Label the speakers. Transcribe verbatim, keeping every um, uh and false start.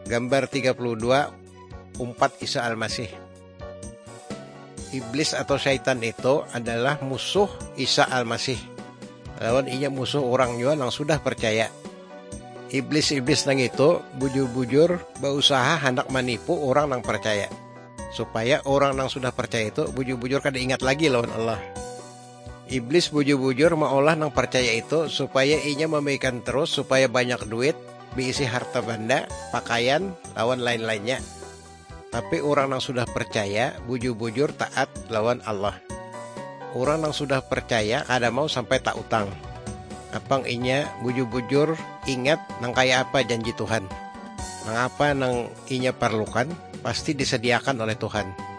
Speaker 1: Gambar tiga puluh dua, umpat Isa Al-Masih. Iblis atau syaitan itu adalah musuh Isa Al-Masih. Lawan inya musuh orang juga yang sudah percaya. Iblis-iblis nang itu bujur-bujur berusaha hendak menipu orang yang percaya. Supaya orang yang sudah percaya itu bujur-bujur kada ingat lagi lawan Allah. Iblis bujur-bujur maolah nang percaya itu supaya inya memikirkan terus supaya banyak duit, diisi harta benda, pakaian, lawan lain-lainnya. Tapi orang yang sudah percaya bujur-bujur taat lawan Allah. Orang yang sudah percaya kada mau sampai tak utang. Apang inya bujur-bujur ingat nang kaya apa janji Tuhan. Nang apa nang inya perlukan pasti disediakan oleh Tuhan.